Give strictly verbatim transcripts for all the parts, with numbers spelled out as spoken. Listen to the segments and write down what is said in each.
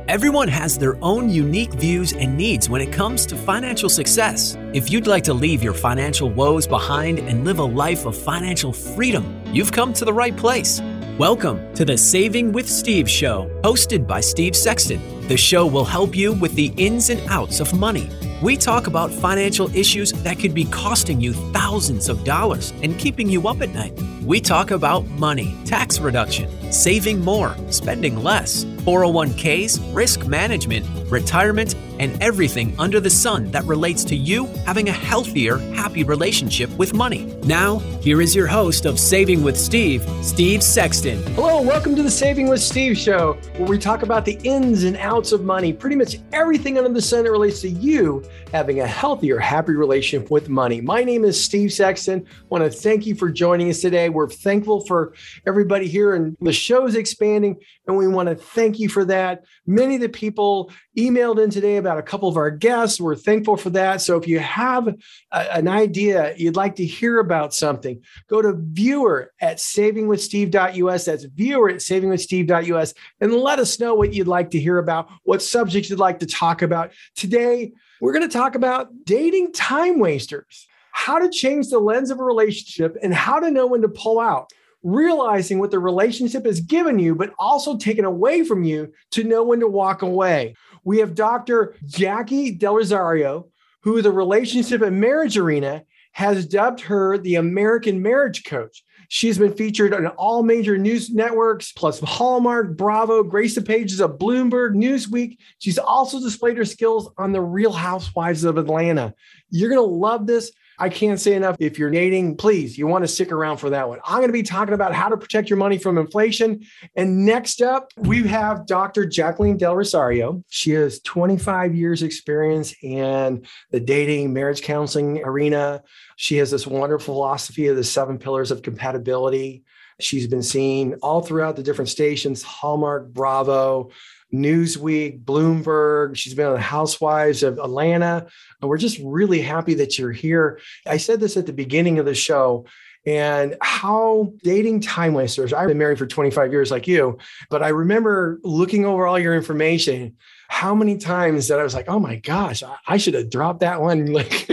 Everyone has their own unique views and needs when it comes to financial success. If you'd like to leave your financial woes behind and live a life of financial freedom, you've come to the right place. Welcome to the Saving with Steve show, hosted by Steve Sexton. The show will help you with the ins and outs of money. We talk about financial issues that could be costing you thousands of dollars and keeping you up at night. We talk about money, tax reduction, saving more, spending less, four oh one k's, risk management, retirement, and everything under the sun that relates to you having a healthier, happy relationship with money. Now, here is your host of Saving with Steve, Steve Sexton. Hello, welcome to the Saving with Steve show, where we talk about the ins and outs of money, pretty much everything under the sun that relates to you having a healthier, happy relationship with money. My name is Steve Sexton. I want to thank you for joining us today. We're thankful for everybody here, and the show's expanding, and we want to thank you for that. Many of the people emailed in today about a couple of our guests. We're thankful for that. So if you have a, an idea, you'd like to hear about something, go to viewer at saving with steve dot u s. That's viewer at saving with steve dot u s. And let us know what you'd like to hear about, what subjects you'd like to talk about. Today, we're going to talk about dating time wasters, how to change the lens of a relationship, and how to know when to pull out. Realizing what the relationship has given you, but also taken away from you to know when to walk away. We have Doctor Jackie Del Rosario, who the relationship and marriage arena has dubbed her the American Marriage Coach. She's been featured on all major news networks, plus Hallmark, Bravo, graced the pages of Bloomberg, Newsweek. She's also displayed her skills on The Real Housewives of Atlanta. You're going to love this. I can't say enough. If you're dating, please, you want to stick around for that one. I'm going to be talking about how to protect your money from inflation. And next up, we have Doctor Jacqueline Del Rosario. She has twenty-five years experience in the dating, marriage counseling arena. She has this wonderful philosophy of the seven pillars of compatibility. She's been seen all throughout the different stations, Hallmark, Bravo, Newsweek, Bloomberg. She's been on the Housewives of Atlanta. And we're just really happy that you're here. I said this at the beginning of the show, and how dating time wasters. I've been married for twenty-five years like you, but I remember looking over all your information, how many times that I was like, oh my gosh, I, I should have dropped that one. Like,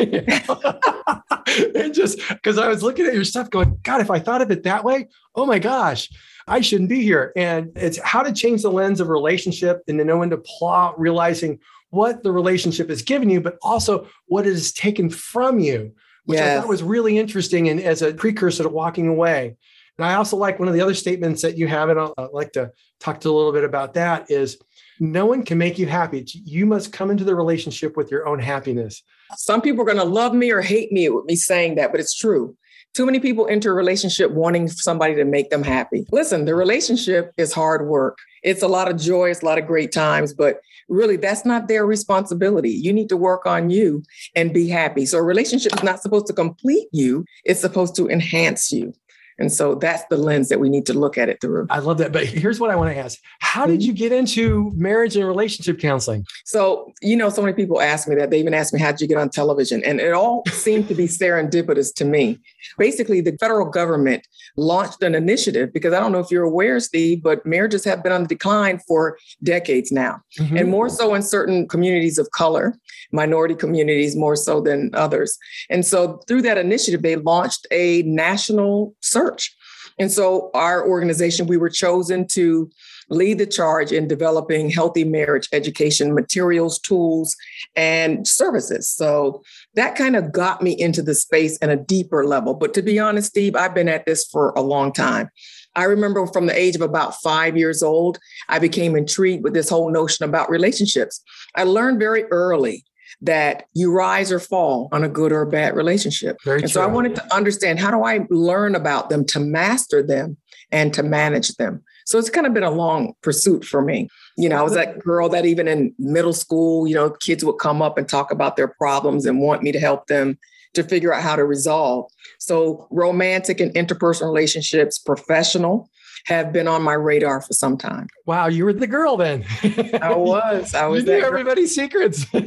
and just because I was looking at your stuff going, God, if I thought of it that way, oh my gosh, I shouldn't be here. And it's how to change the lens of relationship and to know when to plot, realizing what the relationship has given you, but also what it has taken from you, which yes. I thought was really interesting and as a precursor to walking away. And I also like one of the other statements that you have, and I'll, I'd like to talk to a little bit about that, is no one can make you happy. You must come into the relationship with your own happiness. Some people are going to love me or hate me with me saying that, but it's true. Too many people enter a relationship wanting somebody to make them happy. Listen, the relationship is hard work. It's a lot of joy. It's a lot of great times, but really that's not their responsibility. You need to work on you and be happy. So a relationship is not supposed to complete you. It's supposed to enhance you. And so that's the lens that we need to look at it through. I love that. But here's what I want to ask. How did you get into marriage and relationship counseling? So, you know, so many people ask me that. They even ask me, how did you get on television? And it all seemed to be serendipitous to me. Basically, the federal government launched an initiative because I don't know if you're aware, Steve, but marriages have been on the decline for decades now. Mm-hmm. And more so in certain communities of color, minority communities more so than others. And so through that initiative, they launched a national search. And so our organization, we were chosen to lead the charge in developing healthy marriage education materials, tools, and services. So that kind of got me into the space at a deeper level. But to be honest, Steve, I've been at this for a long time. I remember from the age of about five years old, I became intrigued with this whole notion about relationships. I learned very early that you rise or fall on a good or a bad relationship. Very and true. So I wanted to understand, how do I learn about them to master them and to manage them? So it's kind of been a long pursuit for me. You know, I was that girl that even in middle school, you know, kids would come up and talk about their problems and want me to help them to figure out how to resolve. So romantic and interpersonal relationships, professional, have been on my radar for some time. Wow, you were the girl then. I was. I was. You knew everybody's secrets. I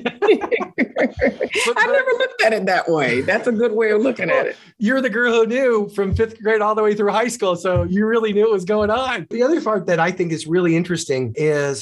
never looked at it that way. That's a good way of looking at it. You're the girl who knew from fifth grade all the way through high school. So you really knew what was going on. The other part that I think is really interesting is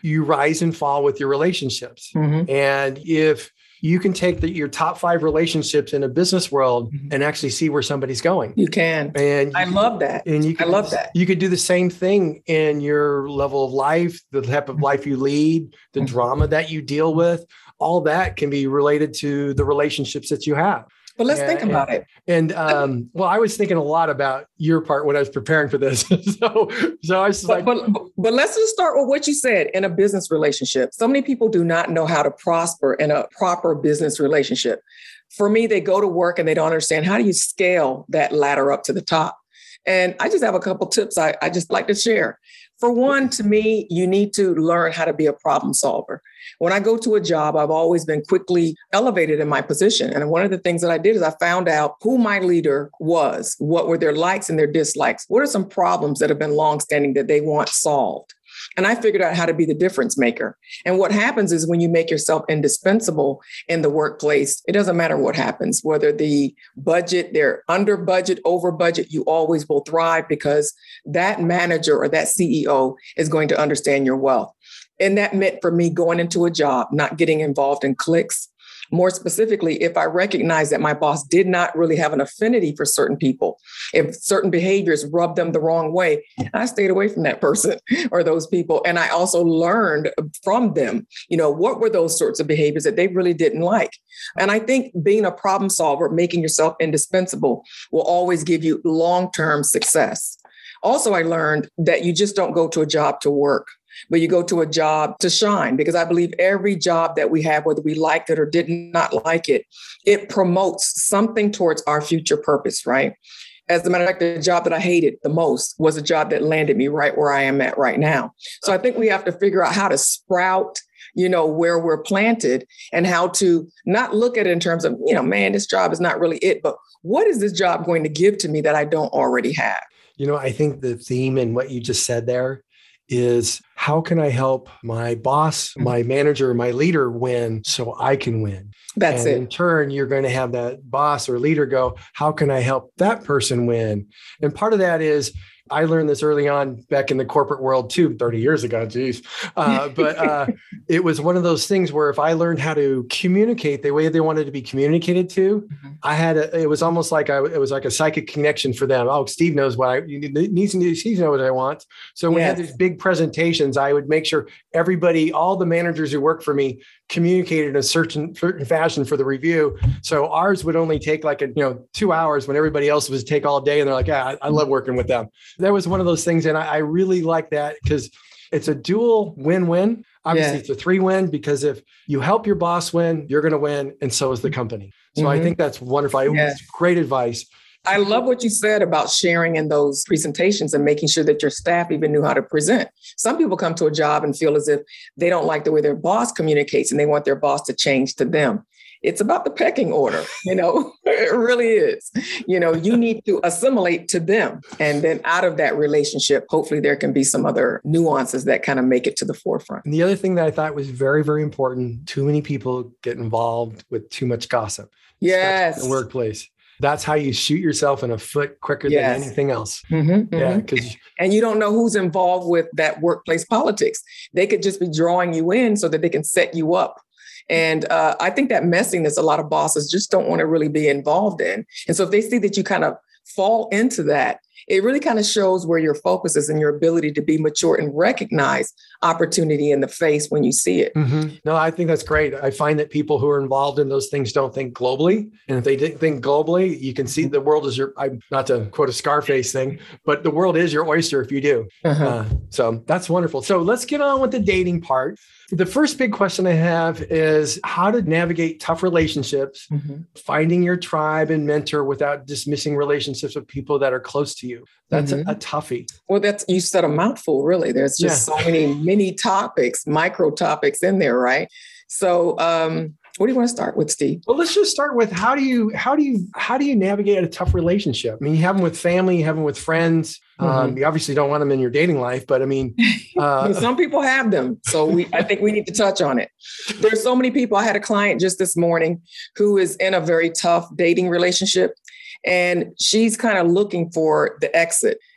you rise and fall with your relationships. Mm-hmm. And if you can take the, your top five relationships in a business world mm-hmm. and actually see where somebody's going. You can. And you I can, love that. And you can, I love that. You could do the same thing in your level of life, the type of life you lead, the mm-hmm. drama that you deal with. All that can be related to the relationships that you have. But let's and, think about and, it. And um, well, I was thinking a lot about your part when I was preparing for this. so, so I was but, like, but, but let's just start with what you said in a business relationship. So many people do not know how to prosper in a proper business relationship. For me, they go to work and they don't understand how do you scale that ladder up to the top. And I just have a couple tips I, I just like to share. For one, to me, you need to learn how to be a problem solver. When I go to a job, I've always been quickly elevated in my position. And one of the things that I did is I found out who my leader was, what were their likes and their dislikes, what are some problems that have been longstanding that they want solved. And I figured out how to be the difference maker. And what happens is when you make yourself indispensable in the workplace, it doesn't matter what happens, whether the budget, they're under budget, over budget, you always will thrive because that manager or that C E O is going to understand your wealth. And that meant for me going into a job, not getting involved in cliques. More specifically, if I recognize that my boss did not really have an affinity for certain people, if certain behaviors rubbed them the wrong way, I stayed away from that person or those people. And I also learned from them, you know, what were those sorts of behaviors that they really didn't like. And I think being a problem solver, making yourself indispensable will always give you long-term success. Also, I learned that you just don't go to a job to work, but you go to a job to shine, because I believe every job that we have, whether we liked it or did not like it, it promotes something towards our future purpose, right? As a matter of fact, the job that I hated the most was a job that landed me right where I am at right now. So I think we have to figure out how to sprout, you know, where we're planted and how to not look at it in terms of, you know, man, this job is not really it, but what is this job going to give to me that I don't already have? You know, I think the theme in what you just said there is how can I help my boss, my manager, my leader win so I can win? That's and it. In turn, you're going to have that boss or leader go, how can I help that person win? And part of that is, I learned this early on back in the corporate world too, thirty years ago, geez. Uh, but uh, it was one of those things where if I learned how to communicate the way they wanted to be communicated to, mm-hmm. I had, a, it was almost like I, it was like a psychic connection for them. Oh, Steve knows what I, he needs to he knows what I want. So when yes. we had these big presentations, I would make sure everybody, all the managers who worked for me communicated in a certain, certain fashion for the review. So ours would only take like a, you know, two hours when everybody else would take all day. And they're like, yeah, I, I love working with them. That was one of those things. And I, I really like that because it's a dual win-win. Obviously, yeah. it's a three-win because if you help your boss win, you're going to win. And so is the company. So mm-hmm. I think that's wonderful. It yeah. was great advice. I love what you said about sharing in those presentations and making sure that your staff even knew how to present. Some people come to a job and feel as if they don't like the way their boss communicates and they want their boss to change to them. It's about the pecking order, you know, it really is. You know, you need to assimilate to them. And then out of that relationship, hopefully there can be some other nuances that kind of make it to the forefront. And the other thing that I thought was very, very important, too many people get involved with too much gossip. Yes. In the workplace. That's how you shoot yourself in a foot quicker yes. than anything else. Mm-hmm, yeah, because mm-hmm. and you don't know who's involved with that workplace politics. They could just be drawing you in so that they can set you up. And uh, I think that messiness, a lot of bosses just don't want to really be involved in. And so if they see that you kind of fall into that, it really kind of shows where your focus is and your ability to be mature and recognize opportunity in the face when you see it. Mm-hmm. No, I think that's great. I find that people who are involved in those things don't think globally. And if they didn't think globally, you can see the world is your, I'm not to quote a Scarface thing, but the world is your oyster if you do. Uh-huh. Uh, so that's wonderful. So let's get on with the dating part. The first big question I have is how to navigate tough relationships, mm-hmm. finding your tribe and mentor without dismissing relationships with people that are close to you. That's mm-hmm. a, a toughie. Well, that's, you said a mouthful, really. There's just yeah. so many mini topics, micro topics in there, right? So, um, what do you want to start with, Steve? Well, let's just start with how do you how do you how do you navigate a tough relationship? I mean, you have them with family, you have them with friends. Mm-hmm. Um, you obviously don't want them in your dating life, but I mean, uh, some people have them. So we I think we need to touch on it. There's so many people. I had a client just this morning who is in a very tough dating relationship. And she's kind of looking for the exit.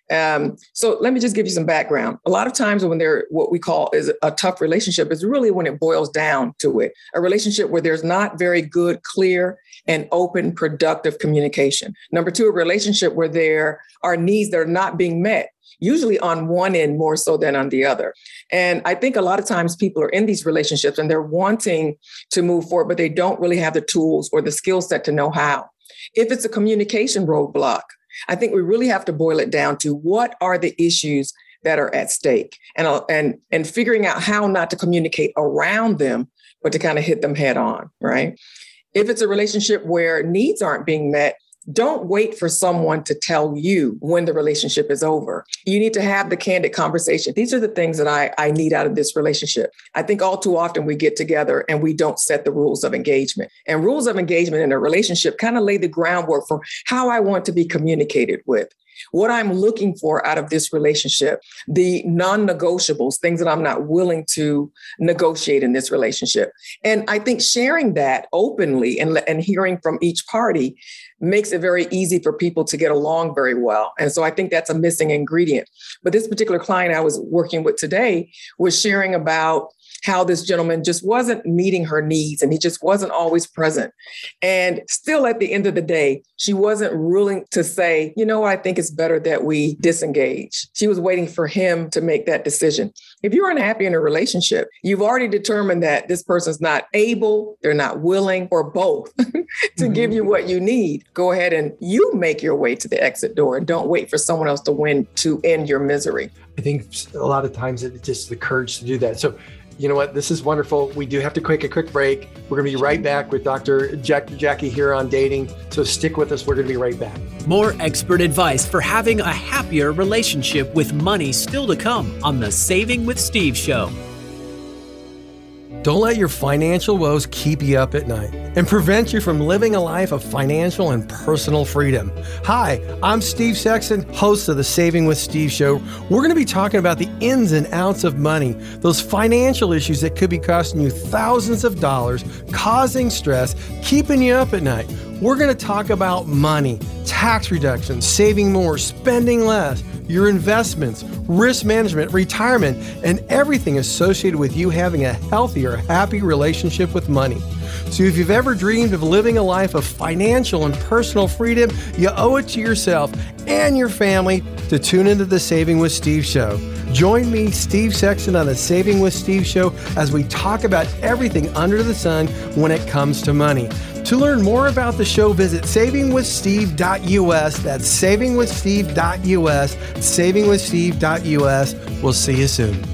Um, so let me just give you some background. A lot of times when they're what we call is a tough relationship is really when it boils down to it, a relationship where there's not very good, clear and open, productive communication. Number two, a relationship where there are needs that are not being met, usually on one end more so than on the other. And I think a lot of times people are in these relationships and they're wanting to move forward, but they don't really have the tools or the skill set to know how. If it's a communication roadblock, I think we really have to boil it down to what are the issues that are at stake and, uh, and, and figuring out how not to communicate around them, but to kind of hit them head on, right? If it's a relationship where needs aren't being met, don't wait for someone to tell you when the relationship is over. You need to have the candid conversation. These are the things that I, I need out of this relationship. I think all too often we get together and we don't set the rules of engagement. And rules of engagement in a relationship kind of lay the groundwork for how I want to be communicated with, what I'm looking for out of this relationship, the non-negotiables, things that I'm not willing to negotiate in this relationship. And I think sharing that openly and, and hearing from each party makes it very easy for people to get along very well. And so I think that's a missing ingredient. But this particular client I was working with today was sharing about how this gentleman just wasn't meeting her needs and he just wasn't always present. And still at the end of the day, she wasn't willing to say, you know, I think it's better that we disengage. She was waiting for him to make that decision. If you're unhappy in a relationship, you've already determined that this person's not able, they're not willing, or both to mm-hmm. give you what you need. Go ahead and you make your way to the exit door and don't wait for someone else to win to end your misery. I think a lot of times it's just the courage to do that. So you know what? This is wonderful. We do have to take a quick break. We're going to be right back with Doctor Jack, Jackie here on dating. So stick with us. We're going to be right back. More expert advice for having a happier relationship with money still to come on the Saving with Steve show. Don't let your financial woes keep you up at night and prevent you from living a life of financial and personal freedom. Hi, I'm Steve Sexton, host of the Saving with Steve show. We're going to be talking about the ins and outs of money, those financial issues that could be costing you thousands of dollars, causing stress, keeping you up at night. We're going to talk about money, tax reductions, saving more, spending less, your investments, risk management, retirement, and everything associated with you having a healthier, happy relationship with money. So if you've ever dreamed of living a life of financial and personal freedom, you owe it to yourself and your family to tune into the Saving with Steve show. Join me, Steve Sexton, on the Saving with Steve show as we talk about everything under the sun when it comes to money. To learn more about the show, visit saving with steve dot u s. That's saving with steve dot u s, saving with steve dot u s. We'll see you soon.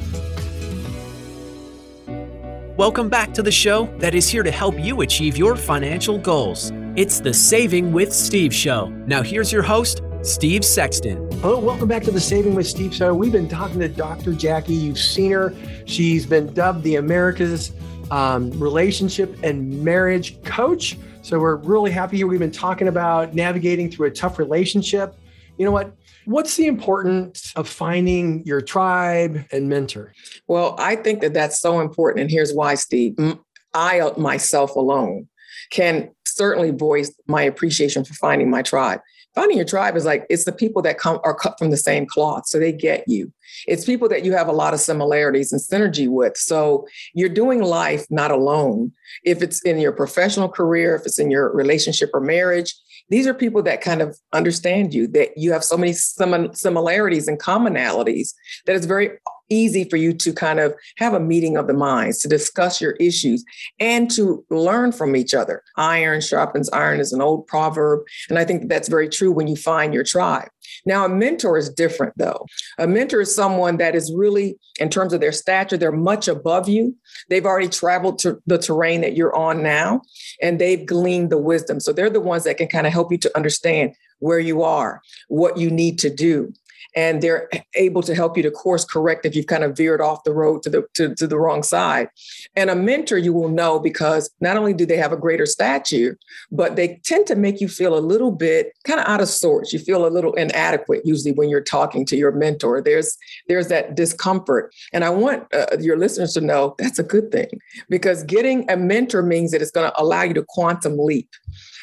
Welcome back to the show that is here to help you achieve your financial goals. It's the Saving with Steve show. Now here's your host, Steve Sexton. Hello, welcome back to the Saving with Steve show. We've been talking to Doctor Jackie. You've seen her. She's been dubbed the America's um, relationship and marriage coach. So we're really happy here. We've been talking about navigating through a tough relationship. You know what? What's the importance of finding your tribe and mentor? Well, I think that that's so important. And here's why, Steve. I myself alone can certainly voice my appreciation for finding my tribe. Finding your tribe is like, it's the people that come are cut from the same cloth. So they get you. It's people that you have a lot of similarities and synergy with. So you're doing life not alone. If it's in your professional career, if it's in your relationship or marriage, these are people that kind of understand you, that you have so many sim- similarities and commonalities that it's very easy for you to kind of have a meeting of the minds, to discuss your issues and to learn from each other. Iron sharpens iron is an old proverb. And I think that's very true when you find your tribe. Now, a mentor is different, though. A mentor is someone that is really, in terms of their stature, they're much above you. They've already traveled to the terrain that you're on now, and they've gleaned the wisdom. So they're the ones that can kind of help you to understand where you are, what you need to do. And they're able to help you to course correct if you've kind of veered off the road to the to, to the wrong side. And a mentor you will know because not only do they have a greater stature, but they tend to make you feel a little bit kind of out of sorts. You feel a little inadequate usually when you're talking to your mentor. There's there's that discomfort. And I want uh, your listeners to know that's a good thing, because getting a mentor means that it's going to allow you to quantum leap.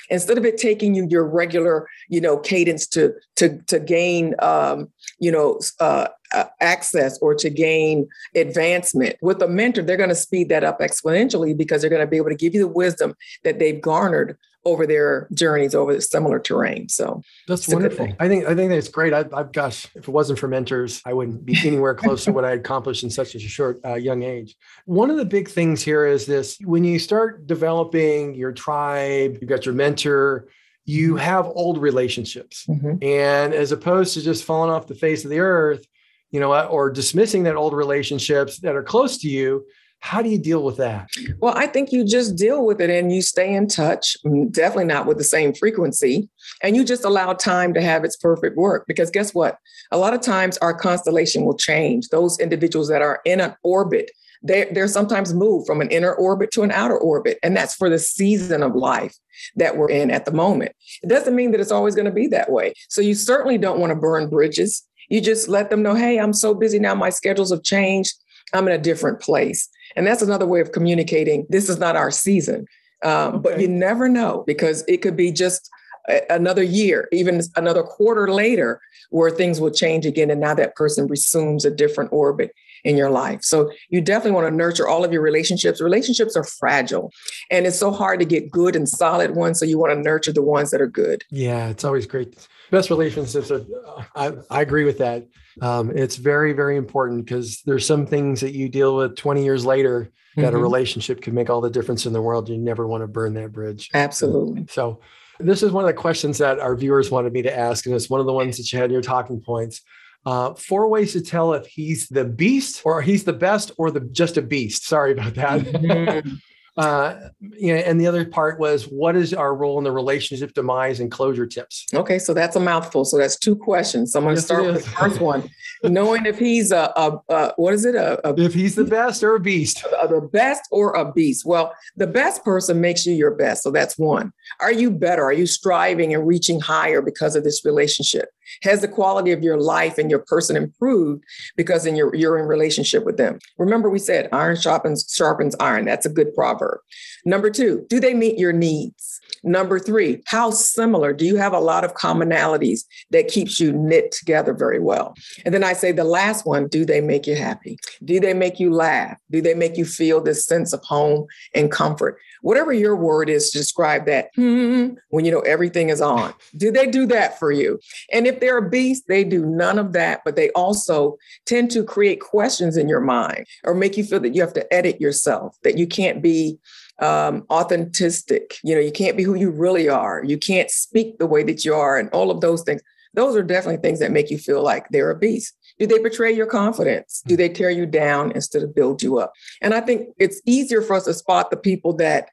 Instead of it taking you your regular, you know, cadence to to to gain, um, you know, uh, uh, access or to gain advancement. With a mentor, they're going to speed that up exponentially because they're going to be able to give you the wisdom that they've garnered over their journeys over the similar terrain. So that's wonderful. I think I think that's great. I, I gosh, if it wasn't for mentors, I wouldn't be anywhere close to what I accomplished in such a short, uh, young age. One of the big things here is this: when you start developing your tribe, you've got your mentor, you have old relationships, mm-hmm. and as opposed to just falling off the face of the earth, you know, or dismissing that old relationships that are close to you. How do you deal with that? Well, I think you just deal with it and you stay in touch, definitely not with the same frequency. And you just allow time to have its perfect work. Because guess what? A lot of times our constellation will change. Those individuals that are in an orbit, they're, they're sometimes moved from an inner orbit to an outer orbit. And that's for the season of life that we're in at the moment. It doesn't mean that it's always going to be that way. So you certainly don't want to burn bridges. You just let them know, hey, I'm so busy now. My schedules have changed. I'm in a different place. And that's another way of communicating. This is not our season. Um, okay. But you never know, because it could be just a, another year, even another quarter later, where things will change again. And now that person resumes a different orbit in your life. So you definitely want to nurture all of your relationships. Relationships are fragile, and it's so hard to get good and solid ones. So you want to nurture the ones that are good. Yeah, it's always great. Best relationships are, I, I agree with that. Um, it's very, very important, because there's some things that you deal with twenty years later that mm-hmm. a relationship can make all the difference in the world. You never want to burn that bridge. Absolutely. So this is one of the questions that our viewers wanted me to ask. And it's one of the ones that you had in your talking points. Uh, four ways to tell if he's the beast or he's the best or the just a beast. Sorry about that. Mm-hmm. Uh, yeah, and the other part was, what is our role in the relationship demise and closure tips? Okay, so that's a mouthful. So that's two questions. So I'm going to yes, start with the first one. Knowing if he's a, a, a what is it? A, a, if he's the best or a beast. A, the best or a beast. Well, the best person makes you your best. So that's one. Are you better? Are you striving and reaching higher because of this relationship? Has the quality of your life and your person improved because in your, you're in relationship with them? Remember, we said iron sharpens, sharpens iron. That's a good proverb. Number two, do they meet your needs? Number three, how similar? Do you have a lot of commonalities that keeps you knit together very well? And then I say the last one, do they make you happy? Do they make you laugh? Do they make you feel this sense of home and comfort? Whatever your word is to describe that, hmm, when you know everything is on. Do they do that for you? And if they're a beast, they do none of that, but they also tend to create questions in your mind or make you feel that you have to edit yourself, that you can't be um, authentic. You know, you can't be who you really are. You can't speak the way that you are, and all of those things. Those are definitely things that make you feel like they're a beast. Do they betray your confidence? Do they tear you down instead of build you up? And I think it's easier for us to spot the people that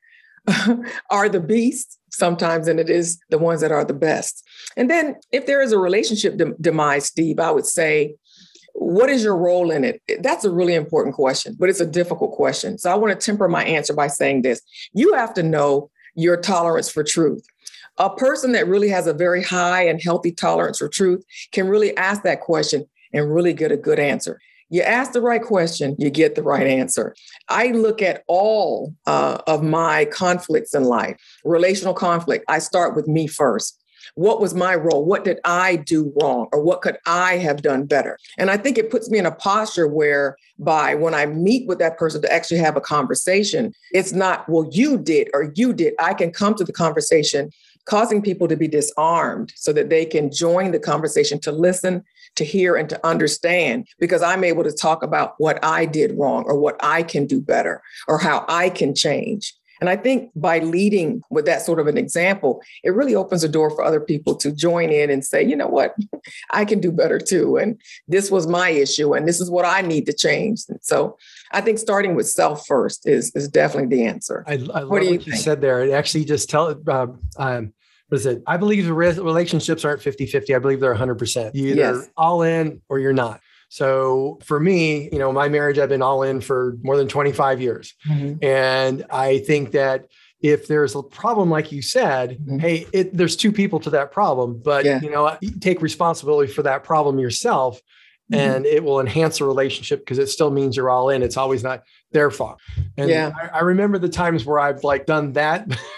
are the beasts sometimes than it is the ones that are the best. And then if there is a relationship dem- demise, Steve, I would say, what is your role in it? That's a really important question, but it's a difficult question. So I want to temper my answer by saying this. You have to know your tolerance for truth. A person that really has a very high and healthy tolerance for truth can really ask that question and really get a good answer. You ask the right question, you get the right answer. I look at all uh, of my conflicts in life, relational conflict. I start with me first. What was my role? What did I do wrong? Or what could I have done better? And I think it puts me in a posture whereby when I meet with that person to actually have a conversation, it's not, well, you did or you did. I can come to the conversation causing people to be disarmed so that they can join the conversation to listen, to hear, and to understand, because I'm able to talk about what I did wrong or what I can do better or how I can change. And I think by leading with that sort of an example, it really opens the door for other people to join in and say, you know what, I can do better too. And this was my issue and this is what I need to change. And so I think starting with self first is, is definitely the answer. I, I love what, you, what you said there. It actually just tell um, um, what is it? I believe the re- relationships aren't fifty-fifty. I believe they're one hundred percent. You're either yes. all in or you're not. So for me, you know, my marriage, I've been all in for more than twenty-five years. Mm-hmm. And I think that if there's a problem, like you said, mm-hmm. hey, it, there's two people to that problem, but yeah. you know, you take responsibility for that problem yourself. Mm-hmm. And it will enhance the relationship because it still means you're all in. It's always not their fault. And yeah. I, I remember the times where I've like done that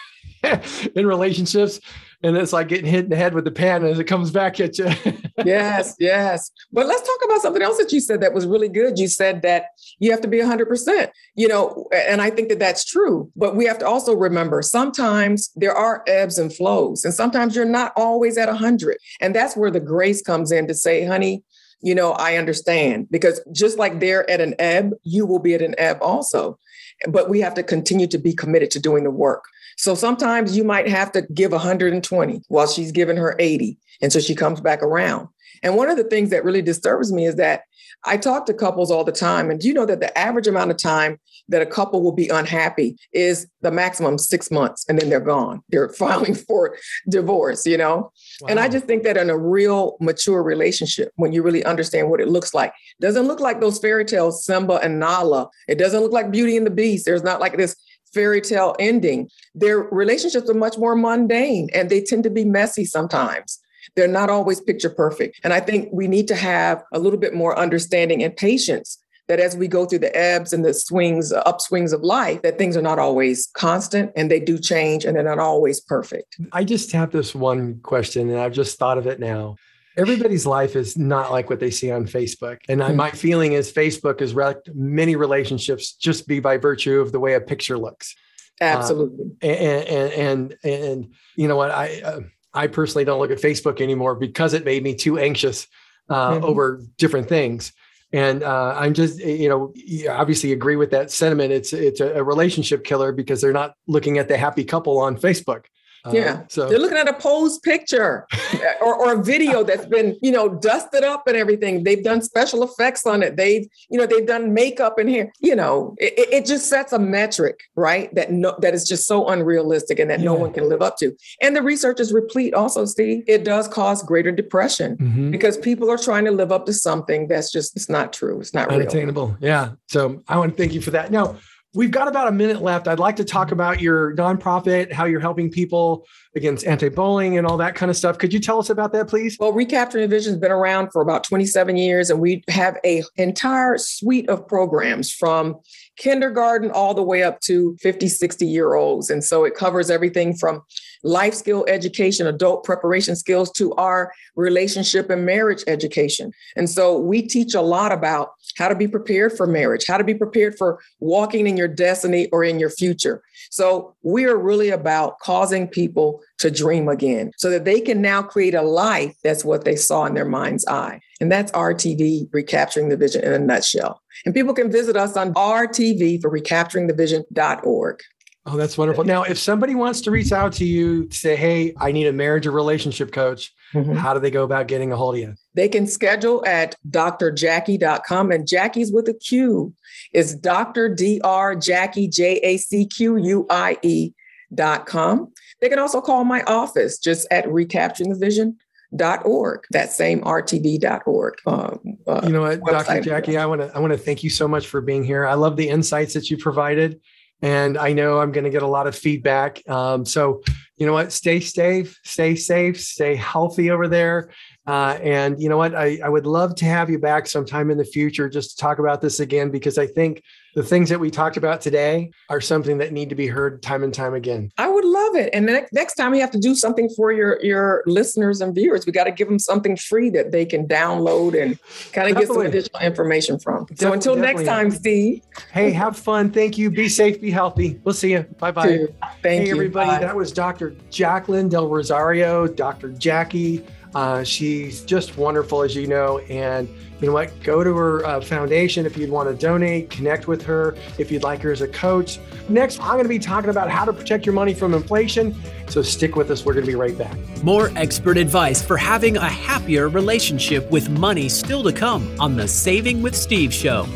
in relationships. And it's like getting hit in the head with the pan as it comes back at you. Yes, yes. But let's talk about something else that you said that was really good. You said that you have to be one hundred percent, you know, and I think that that's true. But we have to also remember sometimes there are ebbs and flows, and sometimes you're not always at one hundred. And that's where the grace comes in to say, honey, you know, I understand, because just like they're at an ebb, you will be at an ebb also. But we have to continue to be committed to doing the work. So sometimes you might have to give one hundred twenty while she's giving her eighty. And so she comes back around. And one of the things that really disturbs me is that I talk to couples all the time. And do you know that the average amount of time that a couple will be unhappy is the maximum six months and then they're gone. They're filing for divorce, you know? Wow. And I just think that in a real mature relationship, when you really understand what it looks like, it doesn't look like those fairy tales, Simba and Nala. It doesn't look like Beauty and the Beast. There's not like this fairy tale ending. Their relationships are much more mundane and they tend to be messy sometimes. They're not always picture perfect. And I think we need to have a little bit more understanding and patience that as we go through the ebbs and the swings, upswings of life, that things are not always constant and they do change and they're not always perfect. I just have this one question and I've just thought of it now. Everybody's life is not like what they see on Facebook. And mm-hmm. my feeling is Facebook has wrecked many relationships just be by virtue of the way a picture looks. Absolutely. Uh, and, and, and, and, you know what, I, uh, I personally don't look at Facebook anymore because it made me too anxious uh, mm-hmm. over different things. And uh, I'm just, you know, obviously agree with that sentiment. It's it's a, a relationship killer because they're not looking at the happy couple on Facebook. Uh, yeah. So they're looking at a posed picture or, or a video that's been, you know, dusted up and everything. They've done special effects on it. They've, you know, they've done makeup in here. You know, it, it just sets a metric, right? That no, that is just so unrealistic and that yeah. no one can live up to. And the research is replete also, Steve. It does cause greater depression mm-hmm. because people are trying to live up to something that's just, it's not true. It's not unattainable. Real. Yeah. So I want to thank you for that. Now, we've got about a minute left. I'd like to talk about your nonprofit, how you're helping people against anti-bullying and all that kind of stuff. Could you tell us about that, please? Well, Recapturing the Vision has been around for about twenty-seven years, and we have an entire suite of programs from kindergarten all the way up to fifty, sixty year olds. And so it covers everything from life skill education, adult preparation skills to our relationship and marriage education. And so we teach a lot about how to be prepared for marriage, how to be prepared for walking in your destiny or in your future. So we are really about causing people to dream again so that they can now create a life that's what they saw in their mind's eye. And that's R T V, Recapturing the Vision in a nutshell. And people can visit us on R T V for recapturing the vision dot org. Oh, that's wonderful. Now, if somebody wants to reach out to you to say, hey, I need a marriage or relationship coach, mm-hmm. how do they go about getting a hold of you? They can schedule at D R Jackie dot com, and Jackie's with a Q. It's Doctor D R Jackie, J A C Q U I E dot com. They can also call my office just at recapturing the vision dot org, that same R T V dot org. Uh, uh, you know what, Doctor Jackie, I want to I want to thank you so much for being here. I love the insights that you provided. And I know I'm going to get a lot of feedback. Um, so, you know what, stay safe, stay safe, stay healthy over there. Uh, and you know what, I, I would love to have you back sometime in the future just to talk about this again, because I think the things that we talked about today are something that need to be heard time and time again. I would love it. And the next time we have to do something for your, your listeners and viewers, we got to give them something free that they can download and kind of get some additional information from. So until next time, Steve. Hey, have fun. Thank you. Be safe, be healthy. We'll see you. Bye-bye. Thank hey, you. everybody. Bye. That was Doctor Jacqueline Del Rosario, Doctor Jackie. Uh, she's just wonderful, as you know. And you know what? Go to her uh, foundation if you'd want to donate, connect with her if you'd like her as a coach. Next, I'm going to be talking about how to protect your money from inflation. So stick with us. We're going to be right back. More expert advice for having a happier relationship with money still to come on the Saving with Steve show.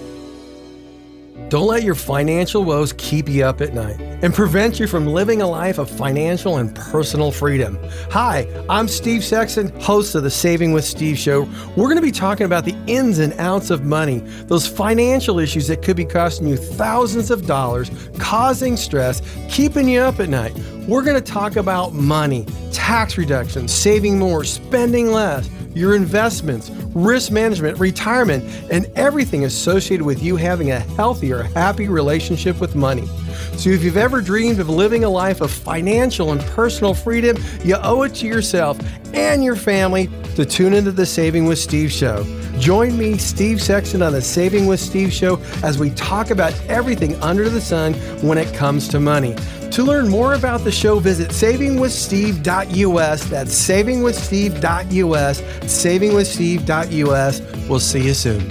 Don't let your financial woes keep you up at night and prevent you from living a life of financial and personal freedom. Hi, I'm Steve Sexton, host of the Saving with Steve show. We're going to be talking about the ins and outs of money, those financial issues that could be costing you thousands of dollars, causing stress, keeping you up at night. We're going to talk about money, tax reduction, saving more, spending less, your investments, risk management, retirement, and everything associated with you having a healthier, happy relationship with money. So if you've ever dreamed of living a life of financial and personal freedom, you owe it to yourself and your family to tune into the Saving with Steve show. Join me, Steve Sexton, on the Saving with Steve show as we talk about everything under the sun when it comes to money. To learn more about the show, visit saving with steve dot u s. That's saving with steve dot u s, saving with steve dot u s. We'll see you soon.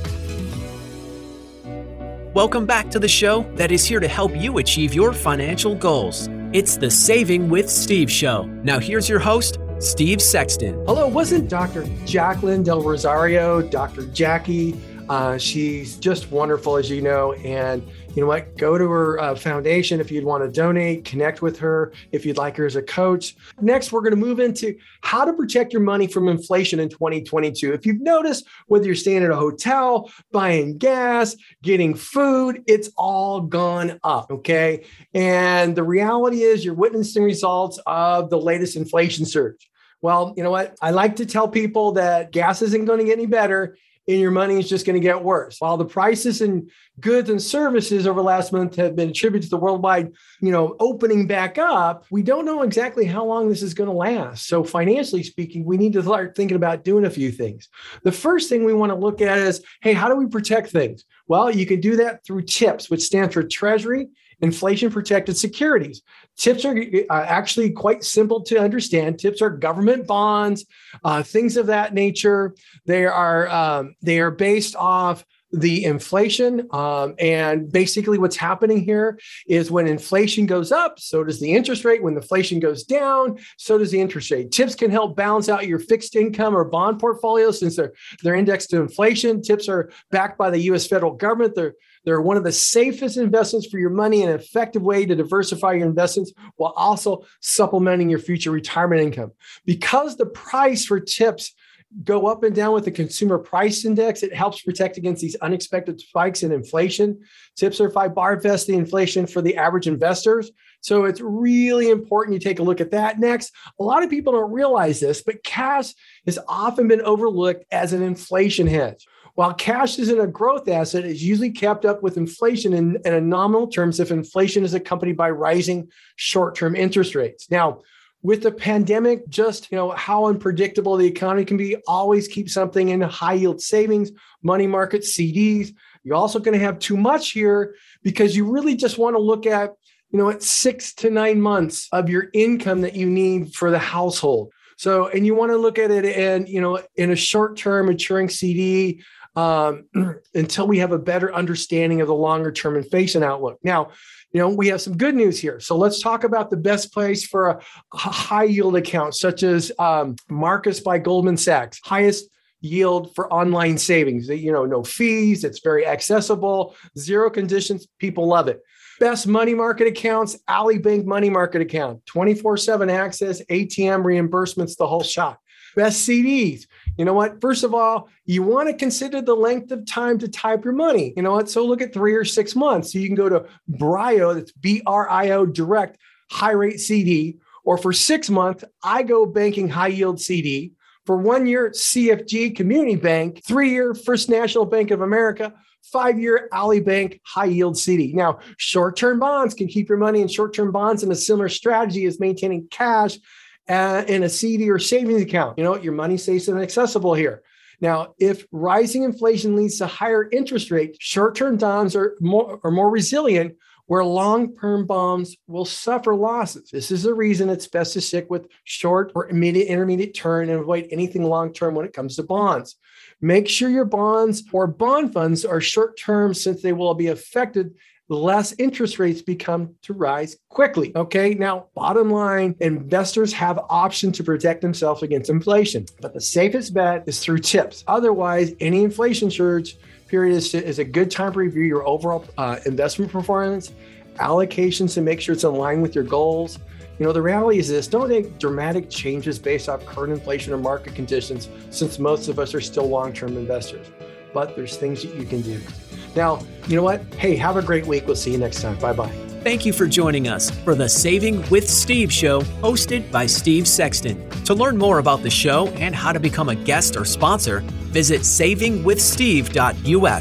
Welcome back to the show that is here to help you achieve your financial goals. It's the Saving with Steve show. Now here's your host, Steve Sexton. Hello, wasn't Doctor Jacqueline Del Rosario, Doctor Jackie? Uh, she's just wonderful, as you know, and you know what? Go to her uh, foundation if you'd want to donate, connect with her if you'd like her as a coach. Next, we're going to move into how to protect your money from inflation in twenty twenty-two. If you've noticed, whether you're staying at a hotel, buying gas, getting food, it's all gone up, okay? And the reality is you're witnessing results of the latest inflation surge. Well, you know what? I like to tell people that gas isn't going to get any better, and your money is just going to get worse. While the prices in goods and services over last month have been attributed to the worldwide, you know, opening back up, we don't know exactly how long this is going to last. So financially speaking, we need to start thinking about doing a few things. The first thing we want to look at is, hey, how do we protect things? Well, you can do that through TIPS, which stands for Treasury Inflation Protected Securities. TIPS are uh, actually quite simple to understand. TIPS are government bonds, uh, things of that nature. They are um, they are based off the inflation. Um, and basically what's happening here is when inflation goes up, so does the interest rate. When inflation goes down, so does the interest rate. TIPS can help balance out your fixed income or bond portfolio since they're they're indexed to inflation. TIPS are backed by the U S federal government. They're They're one of the safest investments for your money and an effective way to diversify your investments while also supplementing your future retirement income. Because the price for TIPS go up and down with the consumer price index, it helps protect against these unexpected spikes in inflation. TIPS are five bar invest the inflation for the average investors. So it's really important you take a look at that. Next, a lot of people don't realize this, but cash has often been overlooked as an inflation hedge. While cash isn't a growth asset, it's usually kept up with inflation in, in a nominal terms if inflation is accompanied by rising short-term interest rates. Now, with the pandemic, just you know how unpredictable the economy can be, always keep something in high yield savings, money market, C Ds. You're also going to have too much here because you really just want to look at, you know, at six to nine months of your income that you need for the household. So, and you want to look at it in, you know, in a short-term maturing C D um, until we have a better understanding of the longer-term inflation outlook. Now, you know, we have some good news here. So let's talk about the best place for a, a high yield account, such as um, Marcus by Goldman Sachs, highest yield for online savings. You know, no fees. It's very accessible, zero conditions. People love it. Best money market accounts, Ally Bank money market account, twenty-four seven access, A T M reimbursements, the whole shot. Best C Ds. You know what? First of all, you want to consider the length of time to type your money. You know what? So look at three or six months. So you can go to Brio, that's B R I O Direct High Rate C D, or for six months, I Go Banking High Yield C D. For one year, C F G Community Bank, three year First National Bank of America, five-year Ally Bank high yield C D. Now, short-term bonds can keep your money in short-term bonds, and a similar strategy is maintaining cash uh, in a C D or savings account. You know, your money stays inaccessible here. Now, if rising inflation leads to higher interest rates, short-term bonds are more, are more resilient, where long-term bonds will suffer losses. This is the reason it's best to stick with short or immediate, intermediate term and avoid anything long-term when it comes to bonds. Make sure your bonds or bond funds are short-term since they will be affected less interest rates become to rise quickly. Okay, now bottom line, investors have options to protect themselves against inflation, but the safest bet is through TIPS. Otherwise, any inflation surge period is, is a good time to review your overall uh, investment performance, allocations to make sure it's in line with your goals. You know, the reality is this, don't make dramatic changes based off current inflation or market conditions, since most of us are still long-term investors. But there's things that you can do. Now, you know what? Hey, have a great week. We'll see you next time. Bye-bye. Thank you for joining us for the Saving with Steve show, hosted by Steve Sexton. To learn more about the show and how to become a guest or sponsor, visit saving with steve dot u s.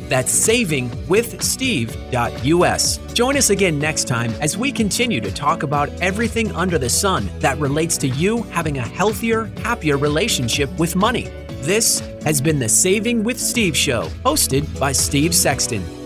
That's saving with steve dot U S. Join us again next time as we continue to talk about everything under the sun that relates to you having a healthier, happier relationship with money. This has been the Saving with Steve Show, hosted by Steve Sexton.